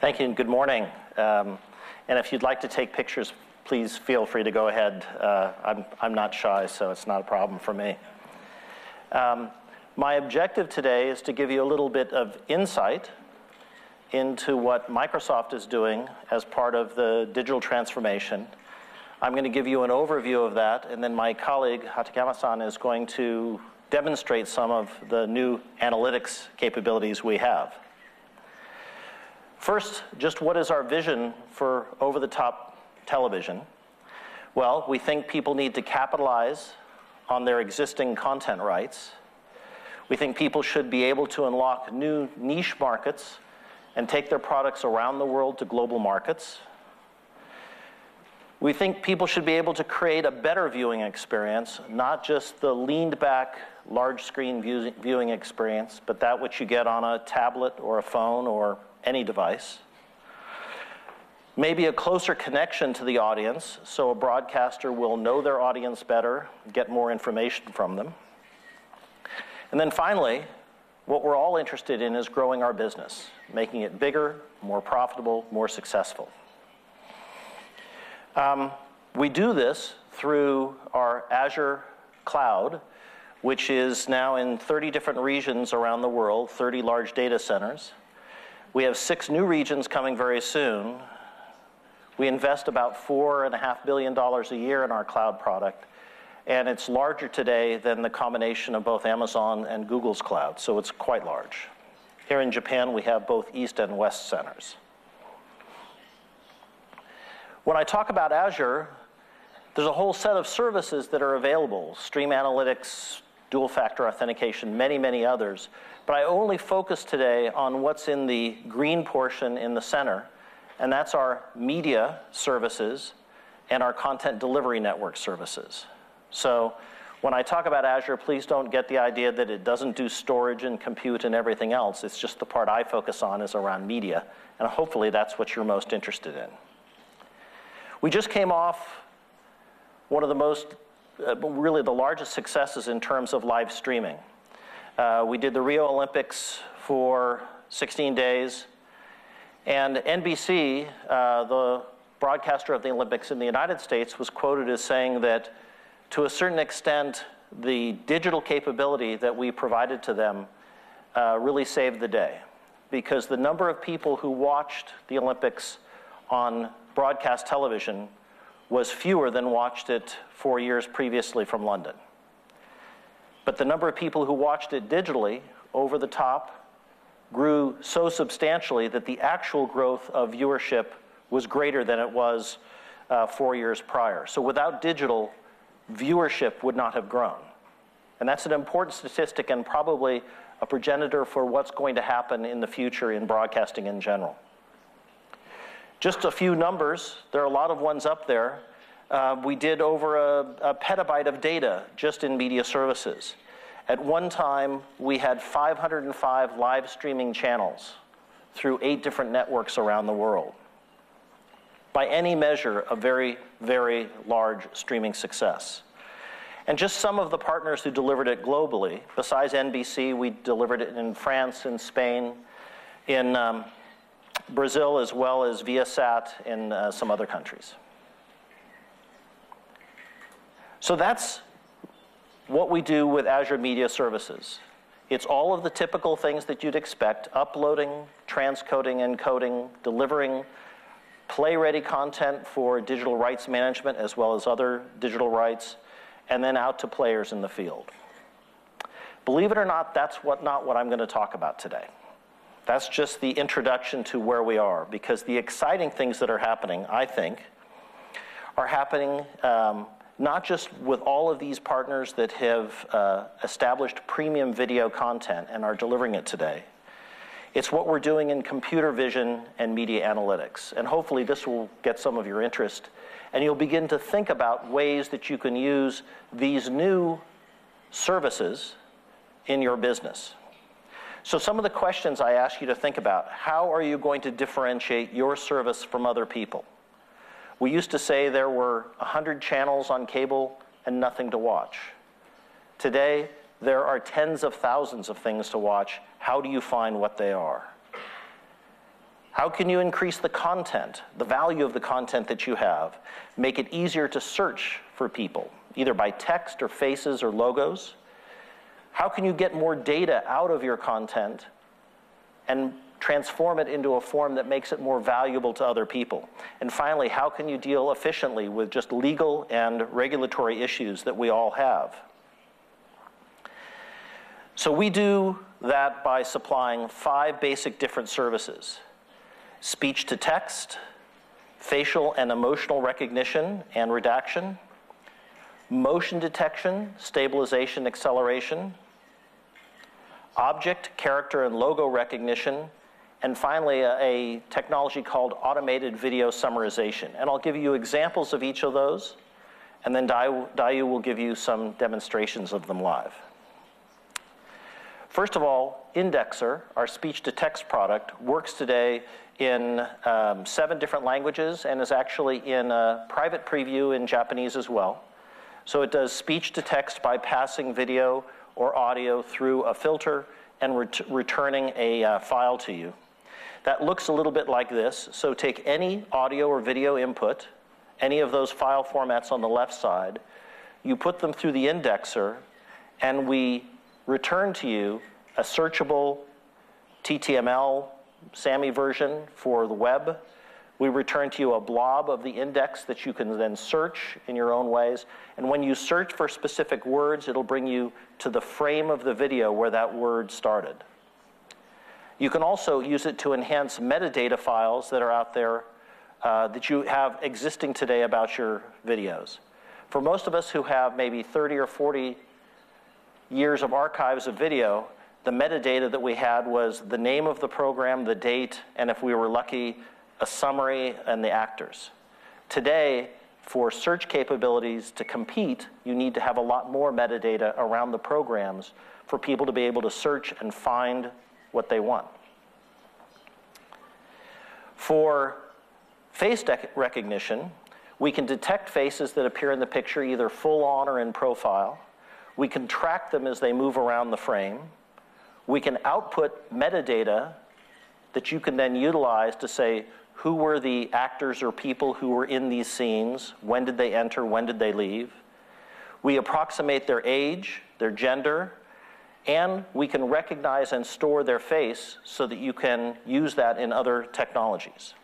Thank you and good morning. And if you'd like to take pictures, please feel free to go ahead. I'm not shy, so it's not a problem for me. My objective today is to give you a little bit of insight into what Microsoft is doing as part of the digital transformation. I'm going to give you an overview of that, and then my colleague, Hatakama-san, is going to demonstrate some of the new analytics capabilities we have. First, just what is our vision for over-the-top television? Well, we think people need to capitalize on their existing content rights. We think people should be able to unlock new niche markets and take their products around the world to global markets. We think people should be able to create a better viewing experience, not just the leaned back, large screen viewing experience, but that which you get on a tablet or a phone or any device. Maybe a closer connection to the audience, so a broadcaster will know their audience better, get more information from them. And then finally, what we're all interested in is growing our business, making it bigger, more profitable, more successful. We do this through our Azure cloud, which is now in 30 different regions around the world, 30 large data centers. We have 6 new regions coming very soon. We invest about $4.5 billion a year in our cloud product, and it's larger today than the combination of both Amazon and Google's cloud, so it's quite large. Here in Japan, we have both East and West centers. When I talk about Azure, there's a whole set of services that are available: Stream Analytics, dual factor authentication, many, many others. But I only focus today on what's in the green portion in the center, and that's our media services and our content delivery network services. So when I talk about Azure, please don't get the idea that it doesn't do storage and compute and everything else. It's just the part I focus on is around media, and hopefully that's what you're most interested in. We just came off one of the most, really the largest successes in terms of live streaming. We did the Rio Olympics for 16 days, and NBC, the broadcaster of the Olympics in the United States, was quoted as saying that to a certain extent, the digital capability that we provided to them really saved the day, because the number of people who watched the Olympics on broadcast television was fewer than watched it 4 years previously from London. But the number of people who watched it digitally, over the top, grew so substantially that the actual growth of viewership was greater than it was 4 years prior. So without digital, viewership would not have grown. And that's an important statistic and probably a progenitor for what's going to happen in the future in broadcasting in general. Just a few numbers. There are a lot of ones up there. We did over a petabyte of data just in media services. At one time, we had 505 live streaming channels through 8 different networks around the world. By any measure, a very, very large streaming success. And just some of the partners who delivered it globally, besides NBC, we delivered it in France, in Spain, in Brazil, as well as Viasat in some other countries. So that's what we do with Azure Media Services. It's all of the typical things that you'd expect: uploading, transcoding, encoding, delivering play-ready content for digital rights management as well as other digital rights, and then out to players in the field. Believe it or not, that's not what I'm going to talk about today. That's just the introduction to where we are, because the exciting things that are happening, I think, are happening not just with all of these partners that have established premium video content and are delivering it today. It's what we're doing in computer vision and media analytics. And hopefully this will get some of your interest, and you'll begin to think about ways that you can use these new services in your business. So some of the questions I ask you to think about: how are you going to differentiate your service from other people? We used to say there were 100 channels on cable and nothing to watch. Today, there are tens of thousands of things to watch. How do you find what they are? How can you increase the content, the value of the content that you have, make it easier to search for people, either by text or faces or logos? How can you get more data out of your content and transform it into a form that makes it more valuable to other people? And finally, how can you deal efficiently with just legal and regulatory issues that we all have? So we do that by supplying 5 basic different services: speech to text, facial and emotional recognition and redaction, motion detection, stabilization, acceleration, object, character, and logo recognition, and finally a technology called automated video summarization. And I'll give you examples of each of those, and then Dayu will give you some demonstrations of them live. First of all, Indexer, our speech-to-text product, works today in 7 different languages and is actually in a private preview in Japanese as well. So it does speech-to-text by passing video or audio through a filter and returning a file to you. That looks a little bit like this. So take any audio or video input, any of those file formats on the left side, you put them through the Indexer, and we return to you a searchable TTML SAMI version for the web. We return to you a blob of the index that you can then search in your own ways. And when you search for specific words, it'll bring you to the frame of the video where that word started. You can also use it to enhance metadata files that are out there that you have existing today about your videos. For most of us who have maybe 30 or 40 years of archives of video, the metadata that we had was the name of the program, the date, and if we were lucky, a summary and the actors. Today, for search capabilities to compete, you need to have a lot more metadata around the programs for people to be able to search and find what they want. For face recognition, we can detect faces that appear in the picture either full on or in profile. We can track them as they move around the frame. We can output metadata that you can then utilize to say who were the actors or people who were in these scenes, when did they enter, when did they leave. We approximate their age, their gender, and we can recognize and store their face so that you can use that in other technologies.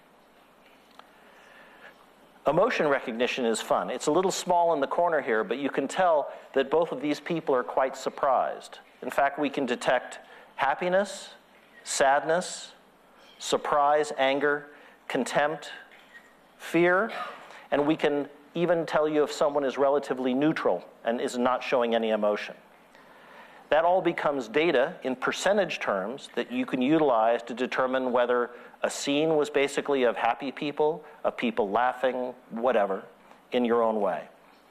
Emotion recognition is fun. It's a little small in the corner here, but you can tell that both of these people are quite surprised. In fact, we can detect happiness, sadness, surprise, anger, contempt, fear, and we can even tell you if someone is relatively neutral and is not showing any emotion. That all becomes data in percentage terms that you can utilize to determine whether a scene was basically of happy people, of people laughing, whatever, in your own way.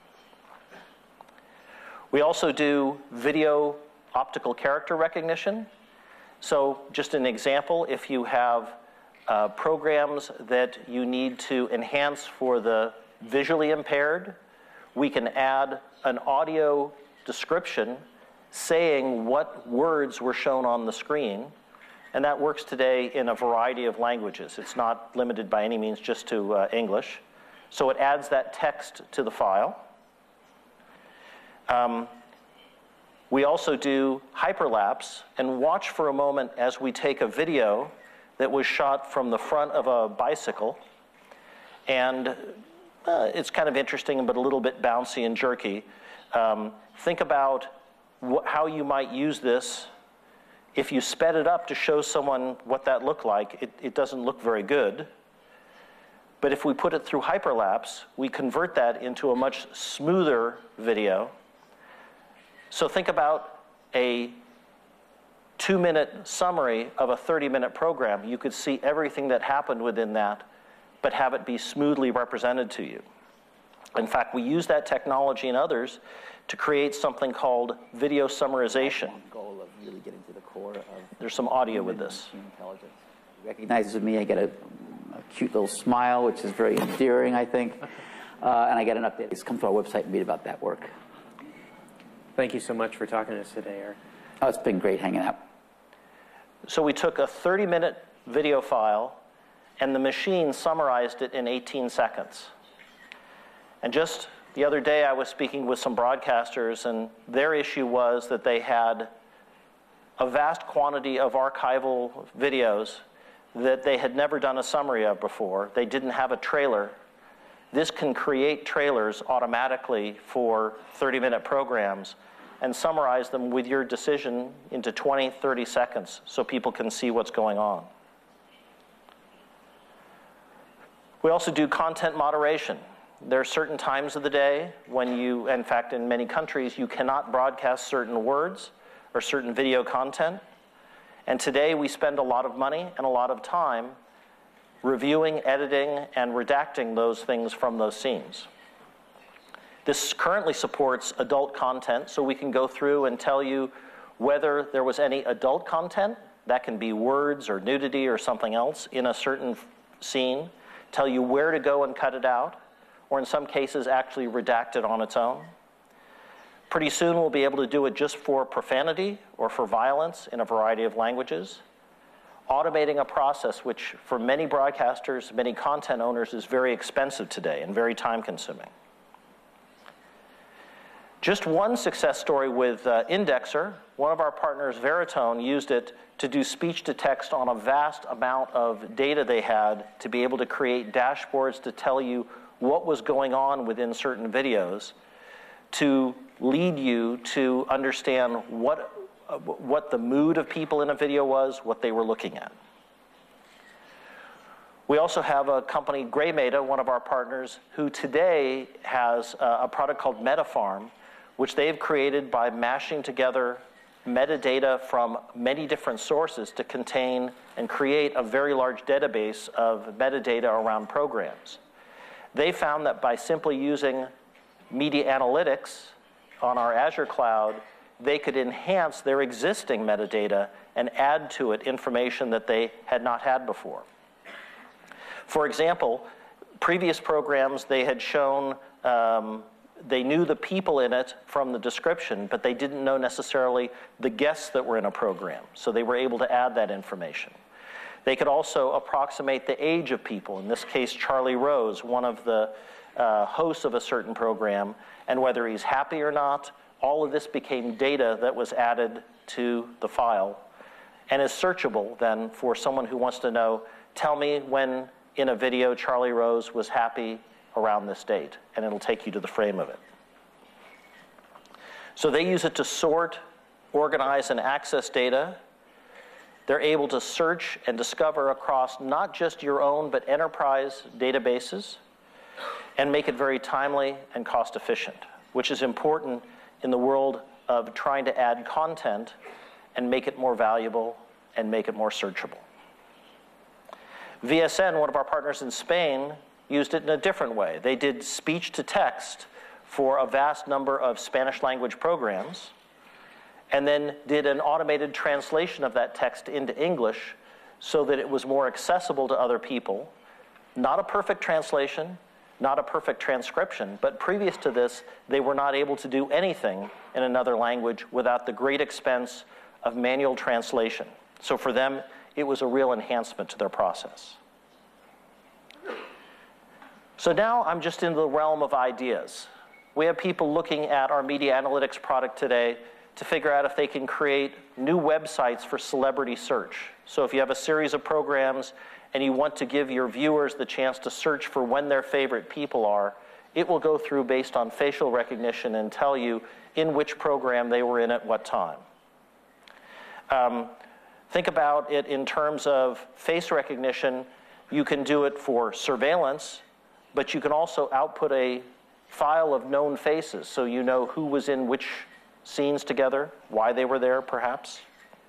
We also do video optical character recognition. So just an example, if you have programs that you need to enhance for the visually impaired, we can add an audio description saying what words were shown on the screen, and that works today in a variety of languages. It's not limited by any means just to English. So it adds that text to the file. We also do hyperlapse, and watch for a moment as we take a video that was shot from the front of a bicycle, and it's kind of interesting but a little bit bouncy and jerky. Think about how you might use this. If you sped it up to show someone what that looked like, it doesn't look very good. But if we put it through hyperlapse, we convert that into a much smoother video. So think about a 2-minute summary of a 30-minute program. You could see everything that happened within that, but have it be smoothly represented to you. In fact, we use that technology and others to create something called video summarization. Goal of really getting to the core of There's some audio with this. intelligence. He recognizes me. I get a cute little smile, which is very endearing, I think. And I get an update. Just come to our website and read about that work. Thank you so much for talking to us today, Eric. Oh, it's been great hanging out. So we took a 30-minute video file, and the machine summarized it in 18 seconds. And just the other day, I was speaking with some broadcasters, and their issue was that they had a vast quantity of archival videos that they had never done a summary of before. They didn't have a trailer. This can create trailers automatically for 30-minute programs and summarize them with your decision into 20, 30 seconds so people can see what's going on. We also do content moderation. There are certain times of the day when you, in fact, in many countries, you cannot broadcast certain words or certain video content. And today we spend a lot of money and a lot of time reviewing, editing, and redacting those things from those scenes. This currently supports adult content, so we can go through and tell you whether there was any adult content, that can be words or nudity or something else, in a certain scene, tell you where to go and cut it out, or in some cases actually redact it on its own. Pretty soon we'll be able to do it just for profanity or for violence in a variety of languages, automating a process which for many broadcasters, many content owners is very expensive today and very time-consuming. Just one success story with Indexer. One of our partners, Veritone, used it to do speech-to-text on a vast amount of data they had to be able to create dashboards to tell you what was going on within certain videos, to lead you to understand what the mood of people in a video was, what they were looking at. We also have a company, GrayMeta, one of our partners, who today has a product called MetaFarm, which they've created by mashing together metadata from many different sources to contain and create a very large database of metadata around programs. They found that by simply using media analytics on our Azure cloud, they could enhance their existing metadata and add to it information that they had not had before. For example, previous programs they had shown they knew the people in it from the description, but they didn't know necessarily the guests that were in a program, so they were able to add that information. They could also approximate the age of people, in this case Charlie Rose, one of the hosts of a certain program, and whether he's happy or not. All of this became data that was added to the file and is searchable then for someone who wants to know, tell me when in a video Charlie Rose was happy around this date, and it'll take you to the frame of it. So they use it to sort, organize, and access data. They're able to search and discover across not just your own, but enterprise databases, and make it very timely and cost efficient, which is important in the world of trying to add content and make it more valuable and make it more searchable. VSN, one of our partners in Spain, used it in a different way. They did speech-to-text for a vast number of Spanish language programs, and then did an automated translation of that text into English so that it was more accessible to other people. Not a perfect translation, not a perfect transcription, but previous to this, they were not able to do anything in another language without the great expense of manual translation. So for them, it was a real enhancement to their process. So now I'm just in the realm of ideas. We have people looking at our media analytics product today to figure out if they can create new websites for celebrity search. So if you have a series of programs and you want to give your viewers the chance to search for when their favorite people are, it will go through based on facial recognition and tell you in which program they were in at what time. Think about it in terms of face recognition. You can do it for surveillance, but you can also output a file of known faces so you know who was in which scenes together, why they were there, perhaps.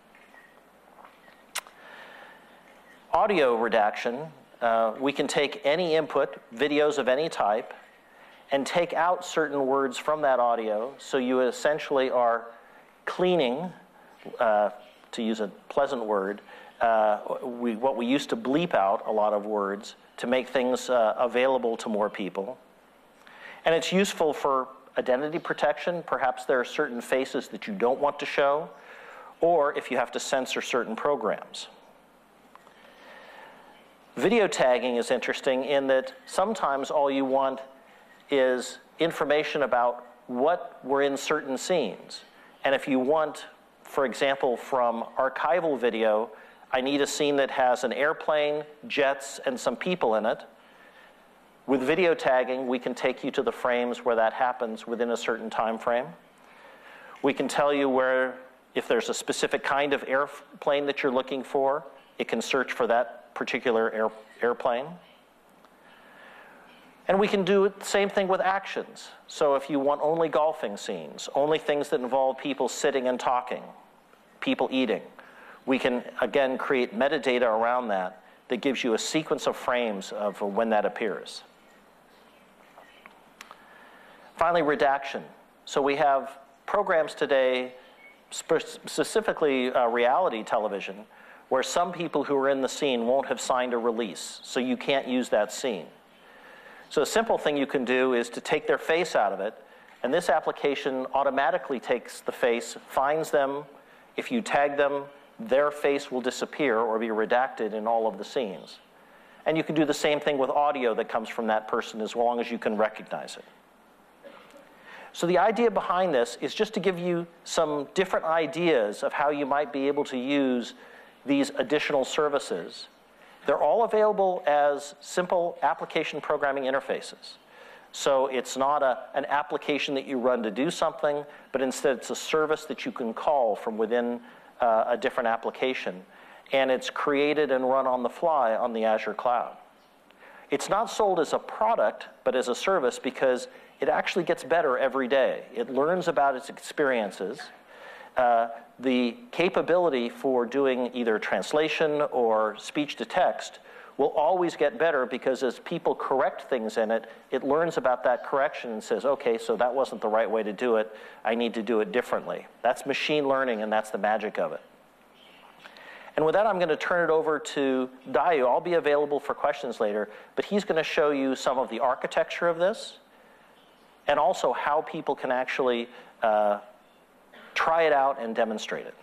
Audio redaction, we can take any input, videos of any type, and take out certain words from that audio, so you essentially are cleaning, to use a pleasant word, what we used to bleep out a lot of words to make things available to more people. And it's useful for identity protection. Perhaps there are certain faces that you don't want to show, or if you have to censor certain programs. Video tagging is interesting in that sometimes all you want is information about what were in certain scenes. And if you want, for example, from archival video, I need a scene that has an airplane, jets, and some people in it. With video tagging, we can take you to the frames where that happens within a certain time frame. We can tell you where, if there's a specific kind of airplane that you're looking for, it can search for that particular airplane. And we can do the same thing with actions. So if you want only golfing scenes, only things that involve people sitting and talking, people eating, we can, again, create metadata around that that gives you a sequence of frames of when that appears. Finally, redaction. So we have programs today, specifically reality television, where some people who are in the scene won't have signed a release, so you can't use that scene. So a simple thing you can do is to take their face out of it, and this application automatically takes the face, finds them. If you tag them, their face will disappear or be redacted in all of the scenes. And you can do the same thing with audio that comes from that person as long as you can recognize it. So the idea behind this is just to give you some different ideas of how you might be able to use these additional services. They're all available as simple application programming interfaces. So it's not an application that you run to do something, but instead it's a service that you can call from within a different application. And it's created and run on the fly on the Azure cloud. It's not sold as a product, but as a service because it actually gets better every day. It learns about its experiences. The capability for doing either translation or speech to text will always get better because as people correct things in it, it learns about that correction and says, okay, so that wasn't the right way to do it. I need to do it differently. That's machine learning, and that's the magic of it. And with that, I'm going to turn it over to Dayu. I'll be available for questions later, but he's going to show you some of the architecture of this and also how people can actually try it out and demonstrate it.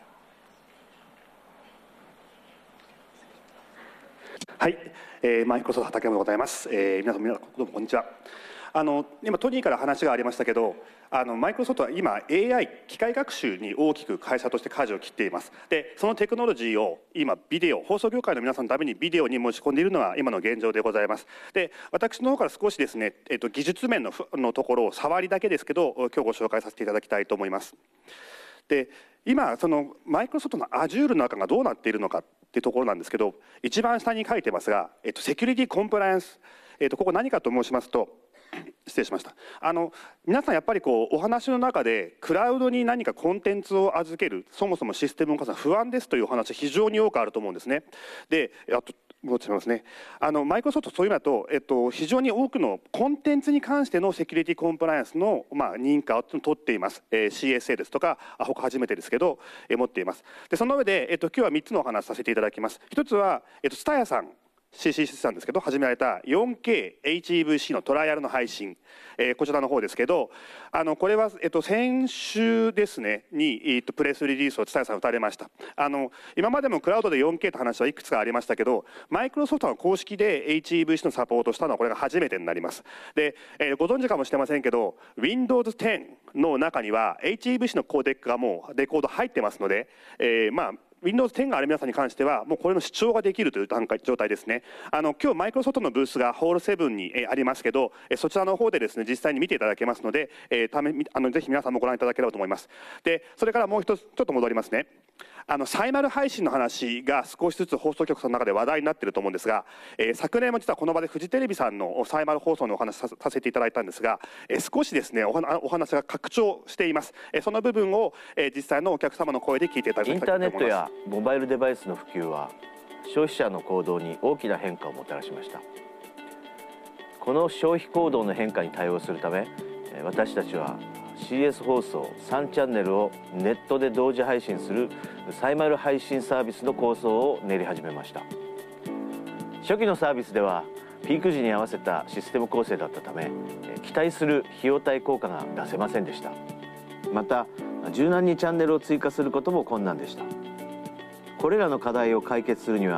はい、マイクロソフト畠山でございます。皆さんどうもこんにちは。今トニーから話がありましたけど、マイクロソフトは今 AI 機械学習に大きく会社として舵を切っています。で、そのテクノロジーを今ビデオ、放送業界の皆さんのためにビデオに持ち込んでいるのが今の現状でございます。で、私の方から少しですね、技術面のところを触りだけですけど、今日ご紹介させていただきたいと思います。で、今そのマイクロソフトの Azure の中がどうなっているのかっていうところなんですけど、一番下に書いてますが、セキュリティコンプライアンス、ここ何かと申しますと、失礼しました。皆さんやっぱりお話の中でクラウドに何かコンテンツを預ける、そもそもシステムの不安ですというお話非常に多くあると思うんですね。で、あと戻ってしまいますね。マイクロソフトそういう意味だと、非常に多くのコンテンツに関してのセキュリティコンプライアンスの、認可を取っています。CSA ですとか、他初めてですけど、持っています。で、その上で、今日は3つのお話させていただきます。一つは、TSUTAYAさん。CC さんですけど始められた 4K HEVC のトライアルの配信、こちらの方ですけど、これは、先週ですねに、プレスリリースをTSUTAYAさん打たれました。今までもクラウドで 4K と話はいくつかありましたけど、マイクロソフトが公式で HEVC のサポートしたのはこれが初めてになります。で、ご存知かもしれませんけど Windows 10の中には HEVC のコーデックがもうレコード入ってますので、Windows 10がある皆さんに関しては、もうこれの視聴ができるという状態ですね。今日マイクロソフトのブースがホール7にありますけど、そちらの方でですね、実際に見ていただけますので、ぜひ皆さんもご覧いただければと思います。で、それからもう一つ、ちょっと戻りますね。サイマル配信の話が少しずつ放送局さんの中で話題になっていると思うんですが、昨年も実はこの場でフジテレビさんのサイマル放送のお話させていただいたんですが、少しですね、お話が拡張しています。その部分を実際のお客様の声で聞いていただきたいと思います。 インターネットやモバイルデバイスの普及は消費者の行動に大きな変化をもたらしました。この消費行動の変化に対応するため、私たちは CS 放送3チャンネルをネットで同時配信するサイマル配信サービスの構想を練り始めました。初期のサービスではピーク時に合わせたシステム構成だったため、期待する費用対効果が出せませんでした。また柔軟にチャンネルを追加することも困難でした。これらの課題を解決するには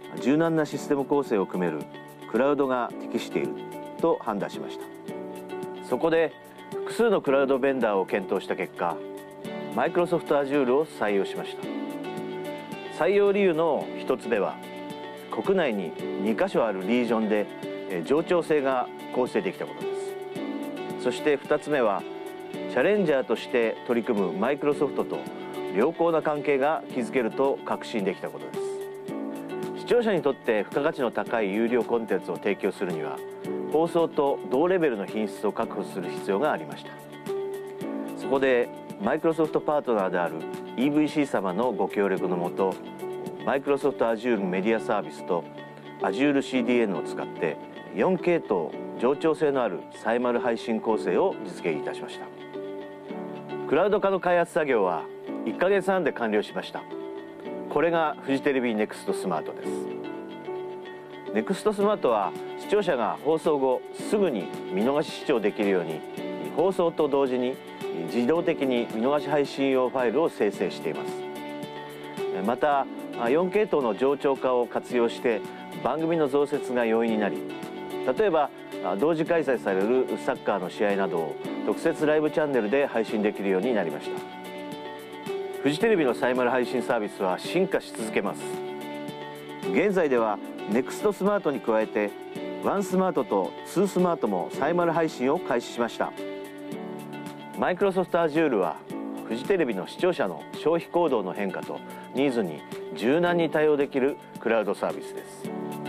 柔軟なシステム構成を組めるクラウドが適していると判断しました。そこで複数のクラウドベンダーを検討した結果、マイクロソフト Azure を採用しました。採用理由の一つ目は、国内に2カ所あるリージョンで冗長性が構成できたことです。そして2つ目は、チャレンジャーとして取り組むマイクロソフトと良好な関係が築けると確信できたことです。視聴者にとって付加価値の高い有料コンテンツを提供するには、放送と同レベルの品質を確保する必要がありました。そこでマイクロソフトパートナーである EVC 様のご協力のもと、マイクロソフト Azure メディアサービスと Azure CDN を使って 4K と冗長性のあるサイマル配信構成を実現いたしました。クラウド化の開発作業は1ヶ月半で完了しました。これがフジテレビ NEXT スマートです。 NEXT スマートは視聴者が放送後すぐに見逃し視聴できるように、放送と同時に自動的に見逃し配信用ファイルを生成しています。また 4K 等の冗長化を活用して番組の増設が容易になり、例えば同時開催されるサッカーの試合などを特設ライブチャンネルで配信できるようになりました。フジテレビのサイマル配信サービスは進化し続けます。現在では NEXT スマートに加えて1スマートと2スマートもサイマル配信を開始しました。マイクロソフト Azure はフジテレビの視聴者の消費行動の変化とニーズに柔軟に対応できるクラウドサービスです。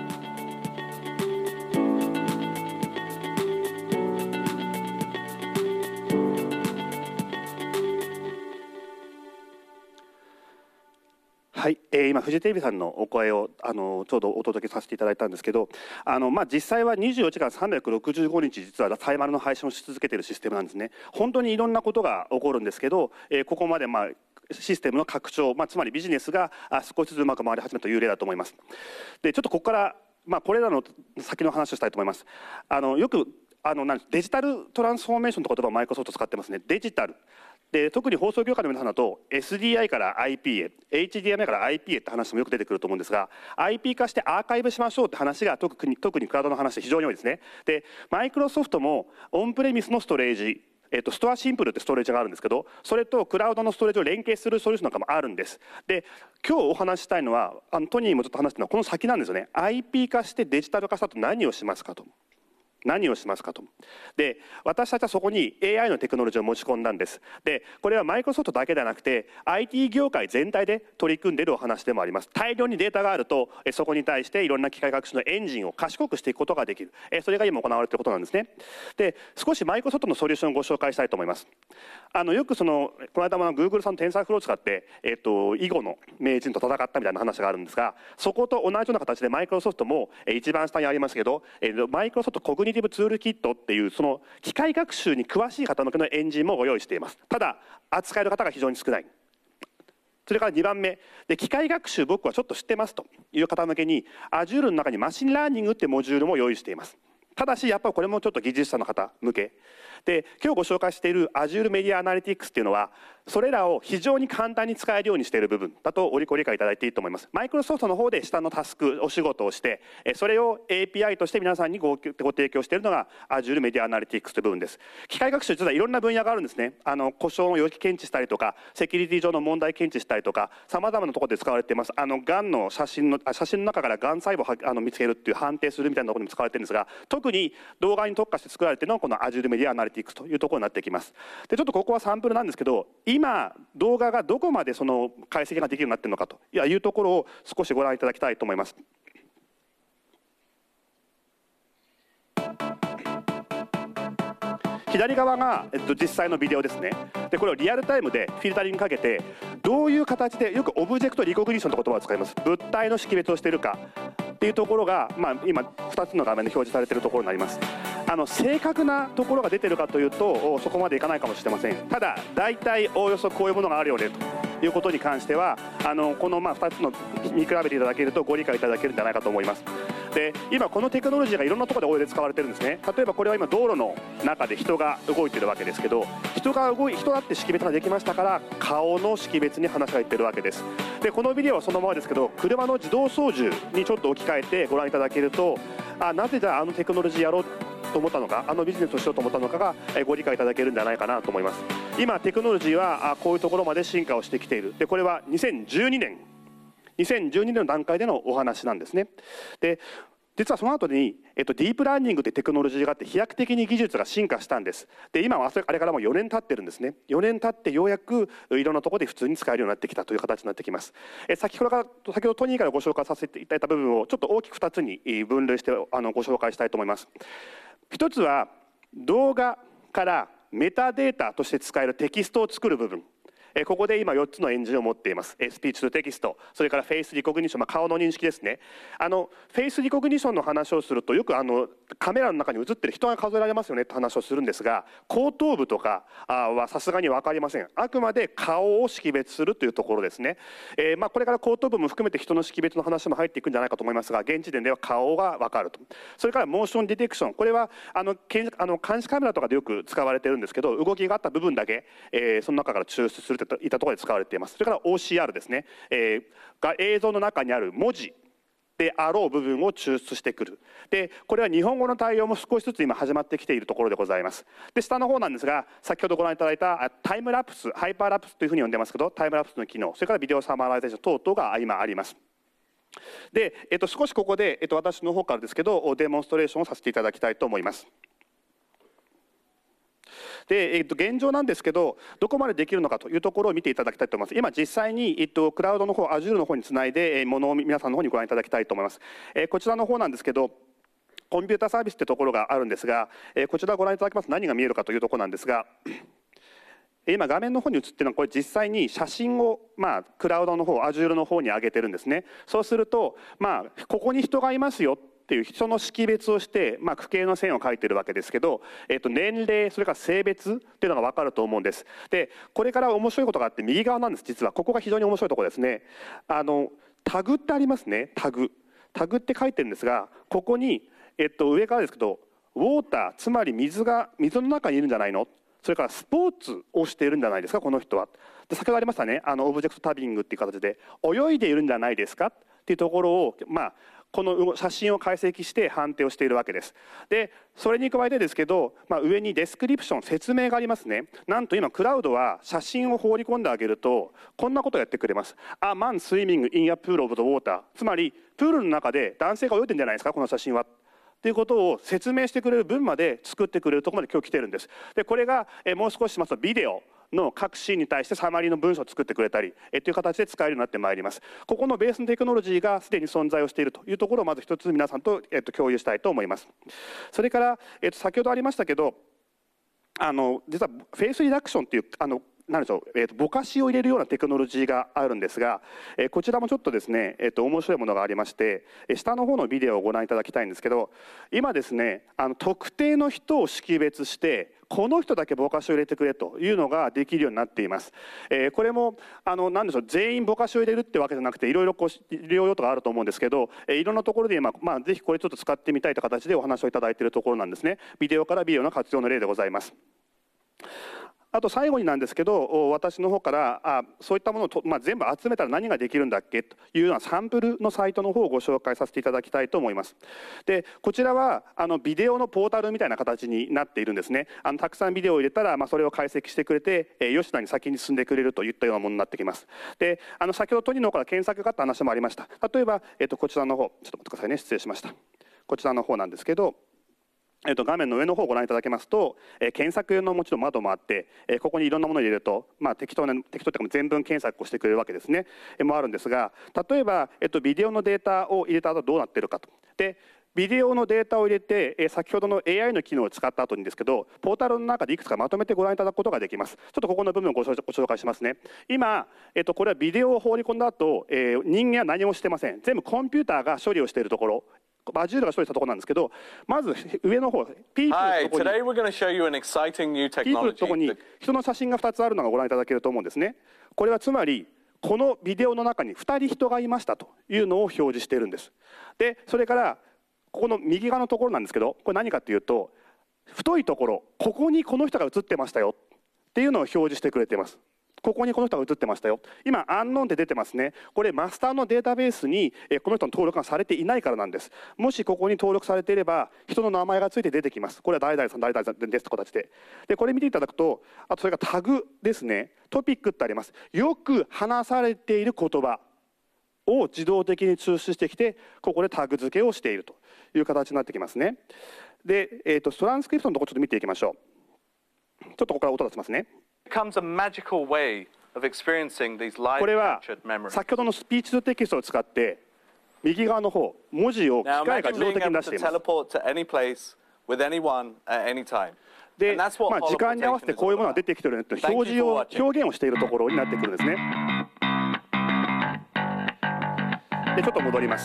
はい、今フジテレビさんのお声をちょうどお届けさせていただいたんですけど、実際は24時間365日実はサイマルの配信をし続けているシステムなんですね。本当にいろんなことが起こるんですけど、ここまでシステムの拡張、つまりビジネスが少しずつうまく回り始めたという例だと思います。でちょっとここからこれらの先の話をしたいと思います。よくデジタルトランスフォーメーションという言葉をマイクロソフト使ってますね。デジタルで、特に放送業界の皆さんだと SDI から IP へ HDMI から IP へって話もよく出てくると思うんですが、 IP 化してアーカイブしましょうって話が特にクラウドの話で非常に多いですね。でマイクロソフトもオンプレミスのストレージ、ストアシンプルってストレージがあるんですけど、それとクラウドのストレージを連携するソリューションなんかもあるんです。で今日お話ししたいのはトニーもちょっと話したのはこの先なんですよね。 IP 化してデジタル化したと何をしますかと。で私たちはそこに AI のテクノロジーを持ち込んだんです。でこれはマイクロソフトだけではなくて IT 業界全体で取り組んでいるお話でもあります。大量にデータがあるとそこに対していろんな機械学習のエンジンを賢くしていくことができる、それが今行われていることなんですね。で少しマイクロソフトのソリューションをご紹介したいと思います。よくこの間も Google さんのテンサーフローを使って囲碁の名人と戦ったみたいな話があるんですが、そこと同じような形でマイクロソフトも一番下にありますけどマイクロソフトコグニティブツールキットっていうその機械学習に詳しい方向けのエンジンもご用意しています。ただ扱える方が非常に少ない。それから2番目で、機械学習僕はちょっと知ってますという方向けに Azure の中にマシンラーニングってモジュールも用意しています。ただしやっぱりこれもちょっと技術者の方向けで、今日ご紹介している Azure メディアアナリティクスっていうのはそれらを非常に簡単に使えるようにしている部分だとご理解いただいていいと思います。マイクロソフトの方で下のタスクお仕事をしてそれを API として皆さんにご提供しているのが Azure メディアアナリティクスという部分です。機械学習実はいろんな分野があるんですね。故障の予期検知したりとかセキュリティ上の問題検知したりとかさまざまなところで使われています。がんの写真の中からがん細胞を見つけるっていう判定するみたいなところにも使われているんですが、特に動画に特化して作られているのはこの Azure メディアアナリティクスというところになってきます。でちょっとここはサンプルなんですけど、今動画がどこまでその解析ができるようになっているのかというところを少しご覧いただきたいと思います。左側が、実際のビデオですね。でこれをリアルタイムでフィルタリングかけてどういう形で、よくオブジェクトリコグニッションという言葉を使います。物体の識別をしているかっていうところが、今2つの画面で表示されているところになります。正確なところが出ているかというとそこまでいかないかもしれません。ただ大体おおよそこういうものがあるよねということに関してはこの2つの見比べていただけるとご理解いただけるんじゃないかと思います。 で今このテクノロジーがいろんなところで応用で使われてるんですね。例えばこれは今道路の中で人が動いてるわけですけど、人だって識別ができましたから顔の識別に話がいってるわけです。でこのビデオはそのままですけど、車の自動操縦にちょっと置き換えてご覧いただけると、なぜじゃあテクノロジーやろうと思ったのか、ビジネスをしようと思ったのかがご理解いただけるんじゃないかなと思います。今テクノロジーはこういうところまで進化をしてきている。でこれは2012年の段階でのお話なんですね。で実はその後に、ディープラーニングというテクノロジーがあって飛躍的に技術が進化したんです。で今はあれからもう4年経ってるんですね。4年経ってようやくいろんなところで普通に使えるようになってきたという形になってきます。先ほどトニーからご紹介させていただいた部分をちょっと大きく2つに分類してご紹介したいと思います。一つは動画からメタデータとして使えるテキストを作る部分。ここで今4つのエンジンを持っています。スピーチとテキスト、それからフェイスリコグニション、顔の認識ですね。フェイスリコグニションの話をするとよくカメラの中に映ってる人が数えられますよねって話をするんですが、後頭部とかはさすがに分かりません。あくまで顔を識別するというところですね。これから後頭部も含めて人の識別の話も入っていくんじゃないかと思いますが、現時点では顔が分かると。それからモーションディテクション、これは監視カメラとかでよく使われてるんですけど、動きがあった部分だけ、その中から抽出するといったところで使われています。それから OCR ですね、映像の中にある文字であろう部分を抽出してくる。でこれは日本語の対応も少しずつ今始まってきているところでございます。で下の方なんですが、先ほどご覧いただいたタイムラプス、ハイパーラプスというふうに呼んでますけど、タイムラプスの機能、それからビデオサマライゼーション等々が今あります。で、少しここで、私の方からですけどデモンストレーションをさせていただきたいと思います。で現状なんですけど、どこまでできるのかというところを見ていただきたいと思います。今実際に、クラウドの方、Azure の方につないで、ものを皆さんの方にご覧いただきたいと思います。こちらの方なんですけど、コンピュータサービスというところがあるんですが、こちらをご覧いただきますと何が見えるかというところなんですが、今画面の方に映っているのはこれ実際に写真を、クラウドの方、Azure の方に上げてるんですね。そうすると、ここに人がいますよっていう人の識別をして、区形の線を描いてるわけですけど、年齢、それから性別っていうのが分かると思うんです。でこれから面白いことがあって、右側なんです。実はここが非常に面白いところですね。タグってありますね。タグって書いてるんですが、ここに、上からですけどウォーター、つまり水の中にいるんじゃないの、それからスポーツをしているんじゃないですかこの人は。で先ほどありましたね、オブジェクトタビングっていう形で泳いでいるんじゃないですかっていうところを、この写真を解析して判定をしているわけです。でそれに加えてですけど、上にデスクリプション、説明がありますね。なんと今クラウドは写真を放り込んであげるとこんなことをやってくれます。A man swimming in a pool of the water、 つまりプールの中で男性が泳いでるんじゃないですかこの写真はということを説明してくれる文まで作ってくれるところまで今日来てるんです。でこれがもう少ししますとビデオの各シーンに対してサマリーの文章を作ってくれたりという形で使えるようになってまいります。ここのベースのテクノロジーがすでに存在をしているというところをまず一つ皆さんと共有したいと思います。それから先ほどありましたけど、実はフェイスリダクションっていうなんでしょう、ぼかしを入れるようなテクノロジーがあるんですが、こちらもちょっとですね、面白いものがありまして、下の方のビデオをご覧いただきたいんですけど、今ですね、特定の人を識別してこの人だけぼかしを入れてくれというのができるようになっています。これもなんでしょう、全員ぼかしを入れるってわけじゃなくて、いろいろ利用用途があると思うんですけど、いろんなところで今、ぜひこれちょっと使ってみたいという形でお話をいただいているところなんですね。ビデオからビデオの活用の例でございます。あと最後になんですけど、私の方からそういったものを全部集めたら何ができるんだっけというようなサンプルのサイトの方をご紹介させていただきたいと思います。でこちらはビデオのポータルみたいな形になっているんですね。たくさんビデオを入れたら、それを解析してくれて、吉田に先に進んでくれるといったようなものになってきます。で先ほどトニーの方から検索があった話もありました。例えば、こちらの方、ちょっと待ってくださいね、失礼しました。こちらの方なんですけど、画面の上の方をご覧いただけますと、検索用のもちろん窓もあって、ここにいろんなものを入れると、適当というか全文検索をしてくれるわけですね。もあるんですが、例えば、ビデオのデータを入れた後どうなっているかと。でビデオのデータを入れて、先ほどの AI の機能を使った後にですけど、ポータルの中でいくつかまとめてご覧いただくことができます。ちょっとここの部分をご紹介しますね。今、これはビデオを放り込んだ後、人間は何もしてません。全部コンピューターが処理をしているところ。Azure が処理したところなんですけど、まず上の方、ピープルのところに、人の写真が2つあるのがご覧いただけると思うんですね。これはつまり、このビデオの中に2人人がいましたというのを表示しているんです。で、それから、 ここの右側のところなんですけど、これ何かというと、太いところ、ここにこの人が映ってましたよっていうのを表示してくれています。ここにこの人が映ってましたよ。今、アンノーンって出てますね。これ、マスターのデータベースにこの人の登録がされていないからなんです。もしここに登録されていれば、人の名前がついて出てきます。これは誰々さん、誰々さんですという形で。で、これ見ていただくと、あとそれからタグですね。トピックってあります。よく話されている言葉を自動的に抽出してきて、ここでタグ付けをしているという形になってきますね。で、トランスクリプトのところちょっと見ていきましょう。ちょっとここから音出しますね。これは先ほどのスピーチトゥテキストを使って右側の方文字を機械が自動的に出しています。で、時間に合わせてこういうものが出てきているという表現をしているところになってくるんですね。で、ちょっと戻ります。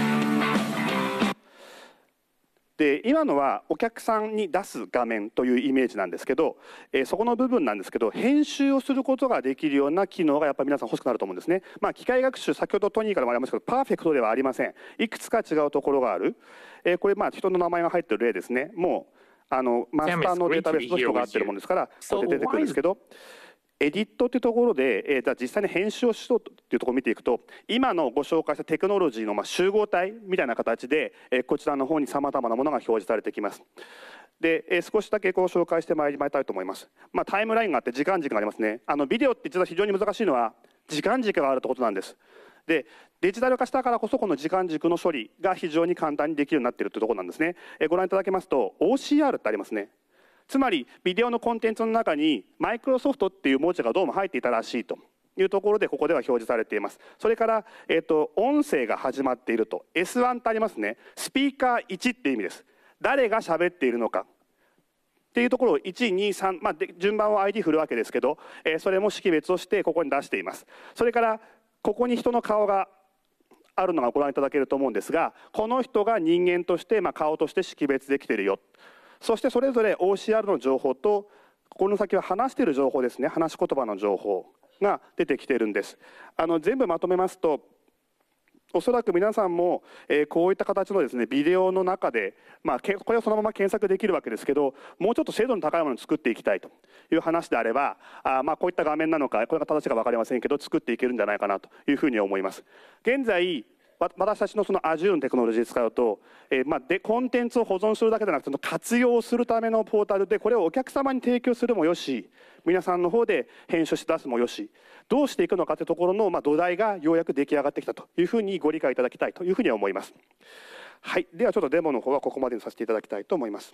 で、今のはお客さんに出す画面というイメージなんですけど、そこの部分なんですけど、編集をすることができるような機能がやっぱり皆さん欲しくなると思うんですね。機械学習、先ほどトニーからもありましたけど、パーフェクトではありません。いくつか違うところがある。これ、人の名前が入っている例ですね。もうマスターのデータベースの人が合ってるものですから、こうやって出てくるんですけど、エディットというところで、じゃあ実際に編集をしようというところを見ていくと、今のご紹介したテクノロジーの集合体みたいな形で、こちらの方にさまざまなものが表示されてきます。で、少しだけご紹介してまいりたいと思います。タイムラインがあって時間軸がありますね。ビデオって実は非常に難しいのは時間軸があるということなんです。で、デジタル化したからこそこの時間軸の処理が非常に簡単にできるようになっているというところなんですね。ご覧いただけますと OCR ってありますね。つまりビデオのコンテンツの中にマイクロソフトっていう文字がどうも入っていたらしいというところでここでは表示されています。それから、音声が始まっていると S1 ってありますね。スピーカー1っていう意味です。誰が喋っているのかっていうところを1、2、3、順番を ID 振るわけですけど、それも識別をしてここに出しています。それからここに人の顔があるのがご覧いただけると思うんですが、この人が人間として、顔として識別できているよ。そしてそれぞれ OCR の情報とここの先は話している情報ですね。話し言葉の情報が出てきているんです。全部まとめますと、おそらく皆さんも、こういった形のですねビデオの中で、これをそのまま検索できるわけですけど、もうちょっと精度の高いものを作っていきたいという話であれば、こういった画面なのかこれが正しいか分かりませんけど作っていけるんじゃないかなというふうに思います。現在私たちのその Azure のテクノロジーを使うと、コンテンツを保存するだけでなくて活用するためのポータルでこれをお客様に提供するもよし、皆さんの方で編集して出すもよし、どうしていくのかというところの土台がようやく出来上がってきたというふうにご理解いただきたいというふうに思います。はい、ではちょっとデモの方はここまでにさせていただきたいと思います。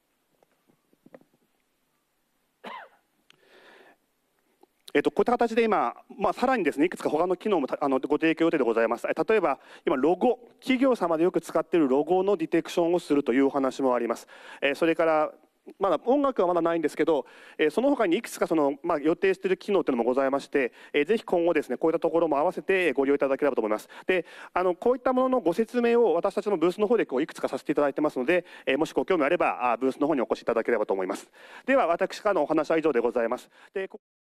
こういった形で今、さらにですねいくつか他の機能もご提供予定でございます。例えば今ロゴ、企業様でよく使っているロゴのディテクションをするというお話もあります。それからまだ音楽はまだないんですけど、その他にいくつか予定している機能というのもございまして、ぜひ今後ですねこういったところも合わせてご利用いただければと思います。で、こういったもののご説明を私たちのブースの方でいくつかさせていただいてますので、もしご興味あればブースの方にお越しいただければと思います。では私からのお話は以上でございます。で